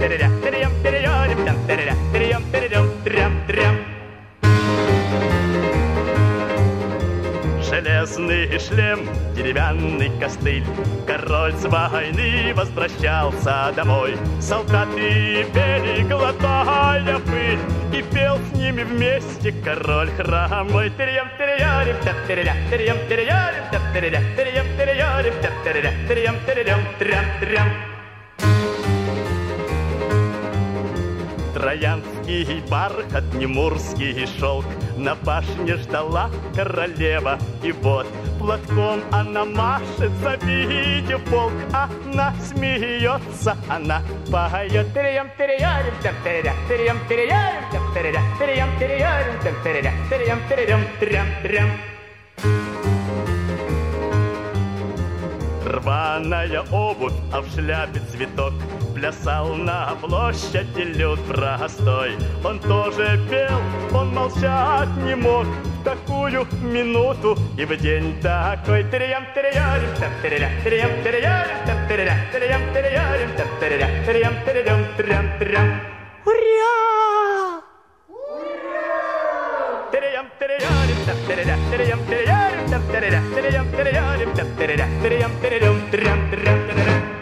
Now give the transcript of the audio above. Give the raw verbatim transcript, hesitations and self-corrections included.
Железный шлем, деревянный костыль. Король с войны возвращался домой. Солдаты пели, глотая пыль, и пел с ними вместе король хромой. Терьям, терьярим, терья, терьям, терьярим, терья, терьям, терьярим, терья, терьям, терьям, трям, трям. Троянский бархат, немурский шелк, на башне ждала королева. И вот платком она машет, завидев полк. Она смеется, она поет. Терьям, терьярим, терья, терьям, терьярим, терья, терьям, терьярим, терья, терьям, терьям, трям, трям. Рваная обувь, а в шляпе цветок, плясал на площади люд простой. Он тоже пел, он молчать не мог в такую минуту и в день такой. Терьям, терьярим, терья, терьям, терьярим, терья, терьям, терьярим, терья, терьям, терьям, трям, трям. Ура! Терьям, терьярим, терья, терьям, терьярим, терья, терьям, терьярим, терья, терьям, терьям, трям, трям.